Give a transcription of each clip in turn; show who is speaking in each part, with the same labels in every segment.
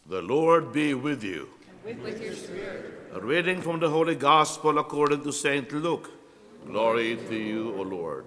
Speaker 1: The Lord be with you.
Speaker 2: And with your spirit.
Speaker 1: A reading from the Holy Gospel according to St. Luke. Glory to you, O Lord.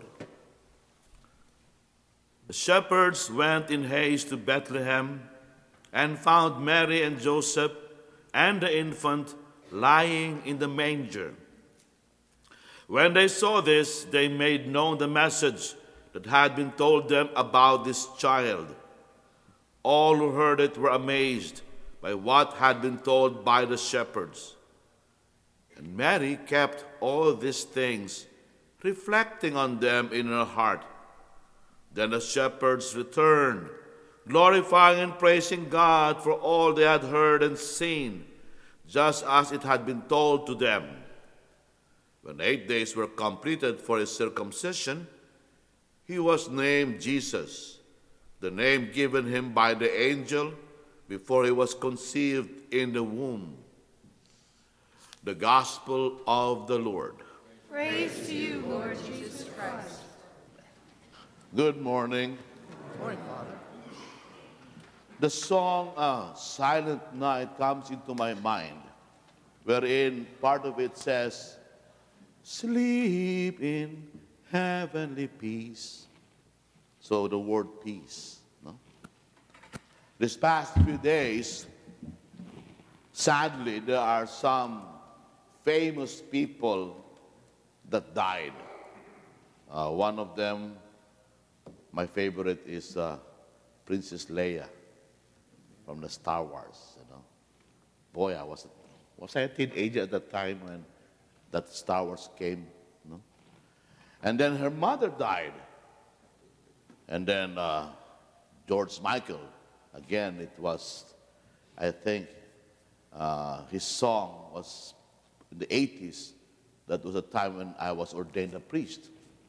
Speaker 1: The shepherds went in haste to Bethlehem and found Mary and Joseph and the infant lying in the manger. When they saw this, they made known the message that had been told them about this child. All who heard it were amazed by what had been told by the shepherds. And Mary kept all these things, reflecting on them in her heart. Then the shepherds returned, glorifying and praising God for all they had heard and seen, just as it had been told to them. When 8 days were completed for his circumcision, he was named Jesus, the name given him by the angel before he was conceived in the womb. The Gospel of the Lord.
Speaker 2: Praise to you, Lord Jesus Christ.
Speaker 1: Good morning.
Speaker 2: Good morning, Father.
Speaker 1: The song Silent Night comes into my mind, wherein part of it says, sleep in heavenly peace. So the word peace. No? This past few days, sadly, there are some famous people that died. One of them, my favorite, is Princess Leia from the Star Wars. You know, boy, was I a teenager at that time when that Star Wars came? No? And then her mother died, and then George Michael. Again, it was, I think, his song was in the 80s. That was a time when I was ordained a priest.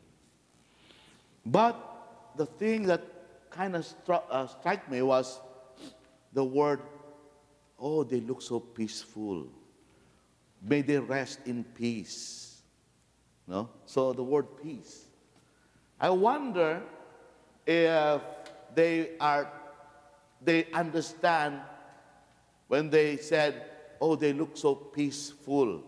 Speaker 1: But the thing that kind of struck me was the word, oh, they look so peaceful. May they rest in peace. No? So the word peace. I wonder if they understand when they said, oh, they look so peaceful,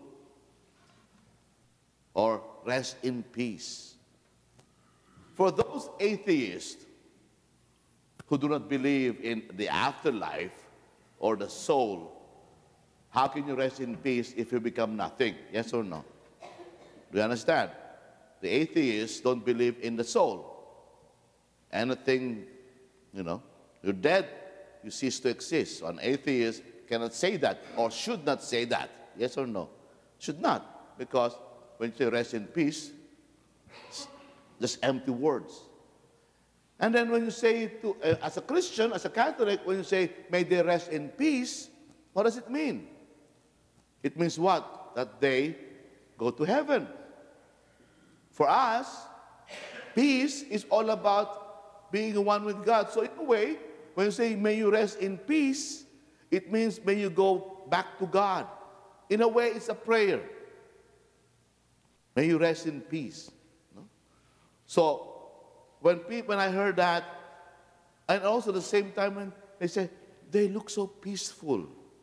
Speaker 1: or rest in peace. For those atheists who do not believe in the afterlife or the soul, how can you rest in peace if you become nothing? Yes or no? Do you understand? The atheists don't believe in the soul. Anything, you're dead, you cease to exist. An atheist cannot say that or should not say that. Yes or no? Should not, because when you say rest in peace, it's just empty words. And then when you say to, as a Christian, as a Catholic, when you say, may they rest in peace, what does it mean? It means what? That they go to heaven. For us, peace is all about being one with God. So in a way, when you say, may you rest in peace, it means may you go back to God. In a way, it's a prayer. May you rest in peace. No? So when I heard that, and also the same time when they say, they look so peaceful.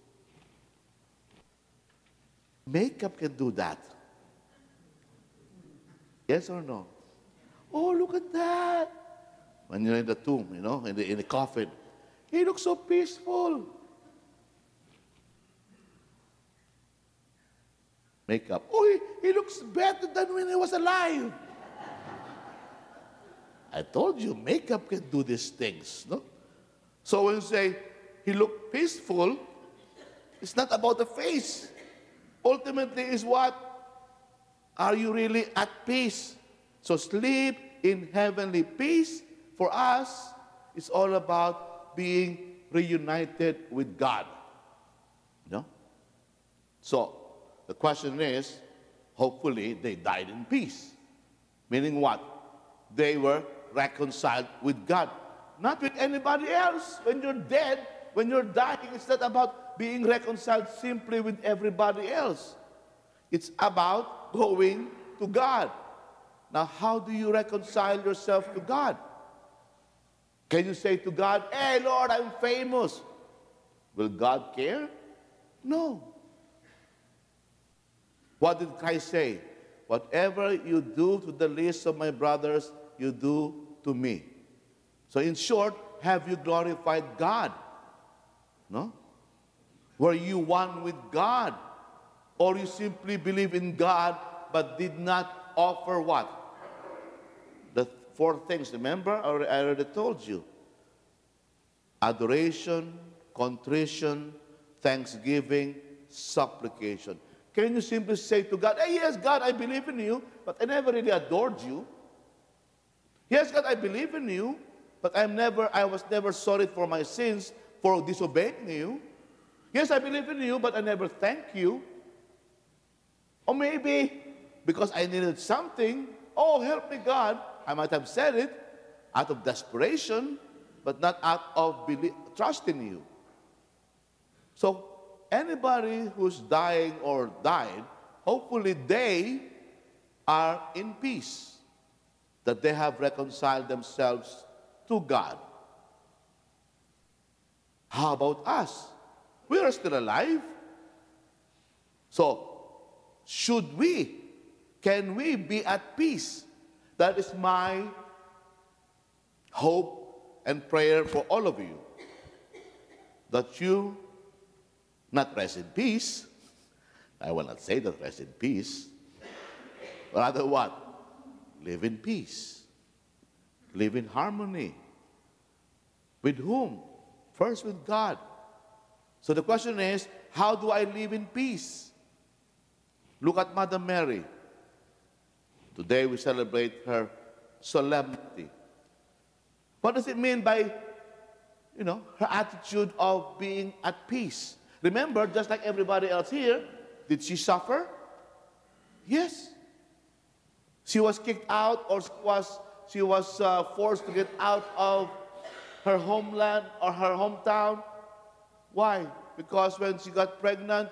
Speaker 1: Makeup can do that. Yes or no? Oh, look at that. When you're in the tomb, in the coffin, he looks so peaceful. Makeup. Oh, he looks better than when he was alive. I told you, makeup can do these things. No? So when you say, he looked peaceful, it's not about the face. Ultimately, is what? Are you really at peace? So sleep in heavenly peace, for us, it's all about being reunited with God. So the question is, hopefully they died in peace. Meaning what? They were reconciled with God. Not with anybody else. When you're dead, when you're dying, it's not about being reconciled simply with everybody else. It's about going to God. Now, how do you reconcile yourself to God? Can you say to God, hey, Lord, I'm famous. Will God care? No. What did Christ say? Whatever you do to the least of my brothers, you do to me. So in short, have you glorified God? No? Were you one with God? Or you simply believe in God but did not offer what? The four things, remember? I already told you. Adoration, contrition, thanksgiving, supplication. Can you simply say to God, hey, yes, God, I believe in you, but I never really adored you. Yes, God, I believe in you, but I was never sorry for my sins for disobeying you. Yes, I believe in you, but I never thank you. Or maybe because I needed something, oh, help me, God. I might have said it out of desperation, but not out of trust in you. So anybody who's dying or died, hopefully they are in peace, that they have reconciled themselves to God. How about us? We are still alive. So, can we be at peace? That is my hope and prayer for all of you. That you not rest in peace. I will not say that rest in peace. Rather what? Live in peace. Live in harmony. With whom? First with God. So the question is, how do I live in peace? Look at Mother Mary. Today we celebrate her solemnity. What does it mean by, her attitude of being at peace? Remember, just like everybody else here, did she suffer? Yes. She was kicked out, or she was forced to get out of her homeland or her hometown. Why? Because when she got pregnant,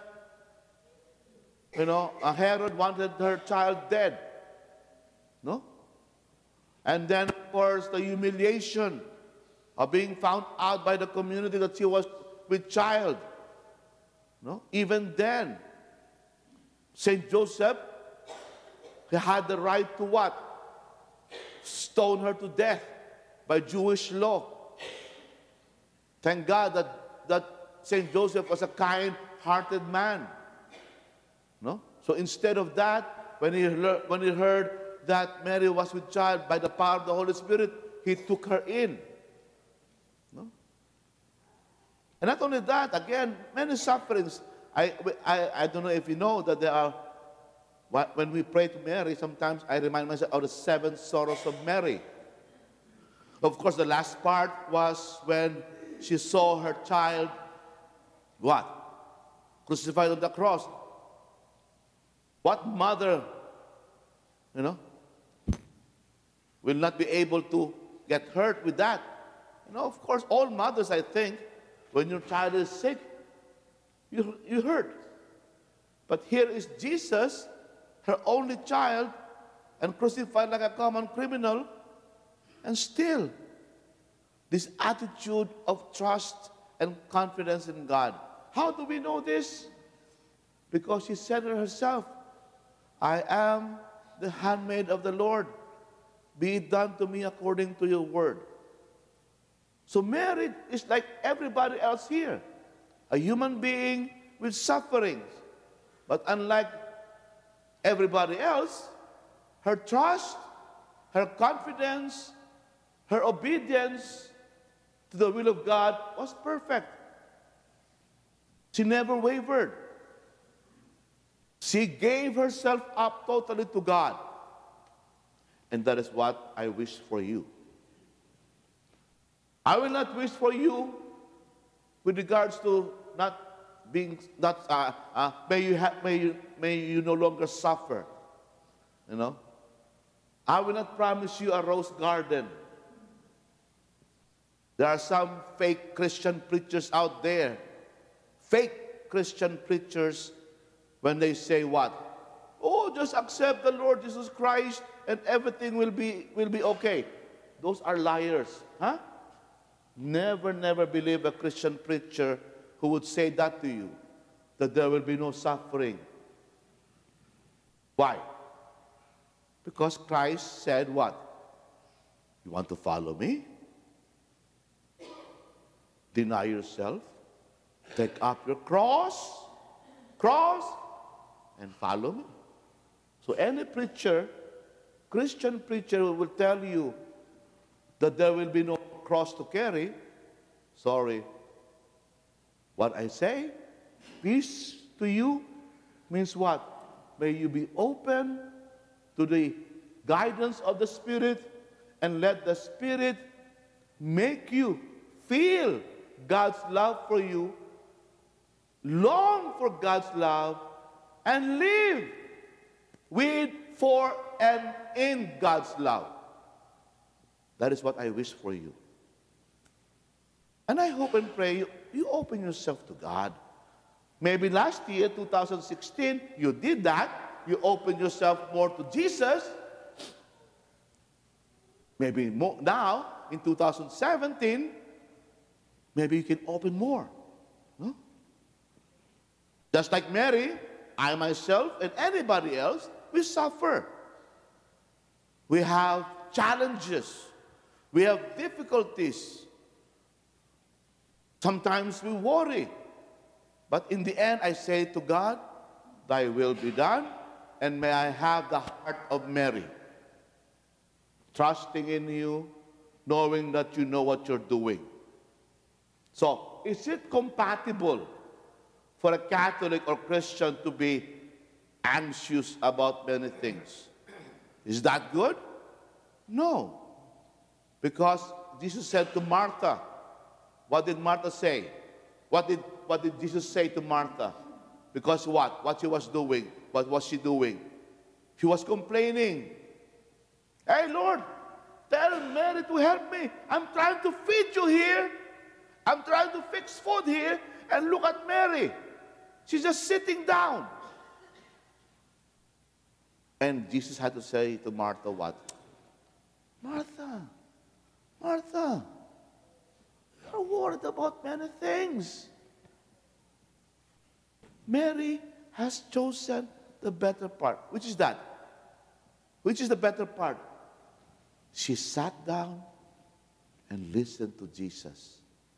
Speaker 1: Herod wanted her child dead. No? And then, of course, the humiliation of being found out by the community that she was with child. No? Even then, Saint Joseph, he had the right to what? Stone her to death by Jewish law. Thank God that Saint Joseph was a kind-hearted man. No? So instead of that, when he heard that Mary was with child by the power of the Holy Spirit, he took her in. No? And not only that, again, many sufferings. I don't know if you know that there are, when we pray to Mary, sometimes I remind myself of the 7 sorrows of Mary. Of course, the last part was when she saw her child, what? Crucified on the cross. What mother, will not be able to get hurt with that? Of course, all mothers, I think, when your child is sick, you hurt. But here is Jesus, her only child, and crucified like a common criminal, and still, this attitude of trust and confidence in God. How do we know this? Because she said it herself, I am the handmaid of the Lord. Be it done to me according to your word. So Mary is like everybody else here, a human being with sufferings. But unlike everybody else, her trust, her confidence, her obedience to the will of God was perfect. She never wavered. She gave herself up totally to God. And that is what I wish for you. I will not wish for you with regards to may you no longer suffer. I will not promise you a rose garden. There are some fake Christian preachers out there. Fake Christian preachers, when they say what? Oh, just accept the Lord Jesus Christ and everything will be okay. Those are liars. Huh? Never believe a Christian preacher who would say that to you, that there will be no suffering. Why? Because Christ said what? You want to follow me? Deny yourself, take up your cross, and follow me. So any preacher, Christian preacher, will tell you that there will be no cross to carry. Sorry. What I say, peace to you, means what? May you be open to the guidance of the Spirit, and let the Spirit make you feel God's love for you, long for God's love, and live with, for, and in God's love. That is what I wish for you. And I hope and pray you open yourself to God. Maybe last year, 2016, you did that. You opened yourself more to Jesus. Maybe more now, in 2017, maybe you can open more. No? Just like Mary, I myself, and anybody else, we suffer. We have challenges. We have difficulties. Sometimes we worry. But in the end, I say to God, thy will be done, and may I have the heart of Mary, trusting in you, knowing that you know what you're doing. So, is it compatible for a Catholic or Christian to be anxious about many things? Is that good? No. Because Jesus said to Martha, what did Martha say? What did Jesus say to Martha? Because what? What she was doing? What was she doing? She was complaining. Hey, Lord, tell Mary to help me. I'm trying to feed you here. I'm trying to fix food here. And look at Mary. She's just sitting down. And Jesus had to say to Martha what? Martha, Martha, you're worried about many things. Mary has chosen the better part. Which is that? Which is the better part? She sat down and listened to Jesus.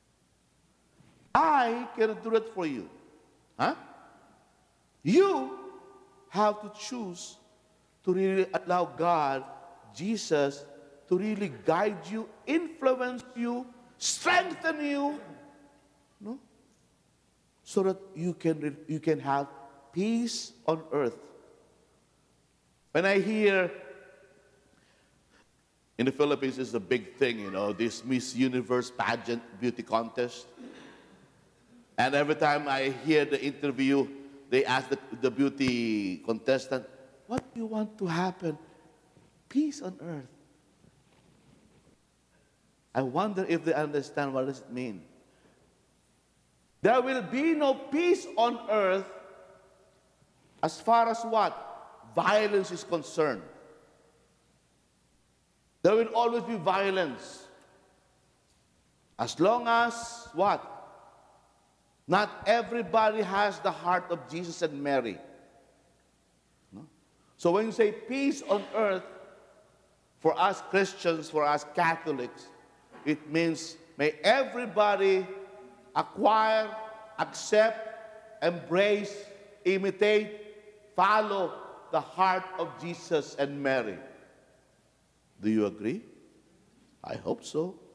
Speaker 1: I cannot do it for you. Huh? You have to choose to really allow God, Jesus, to really guide you, influence you, strengthen you, no? So that you can have peace on earth. When I hear in the Philippines is a big thing, you know, this Miss Universe pageant beauty contest. And every time I hear the interview, they ask the beauty contestant, what do you want to happen? Peace on earth. I wonder if they understand what does it mean. There will be no peace on earth as far as what? Violence is concerned. There will always be violence. As long as what? Not everybody has the heart of Jesus and Mary. No? So when you say peace on earth, for us Christians, for us Catholics, it means may everybody acquire, accept, embrace, imitate, follow the heart of Jesus and Mary. Do you agree? I hope so.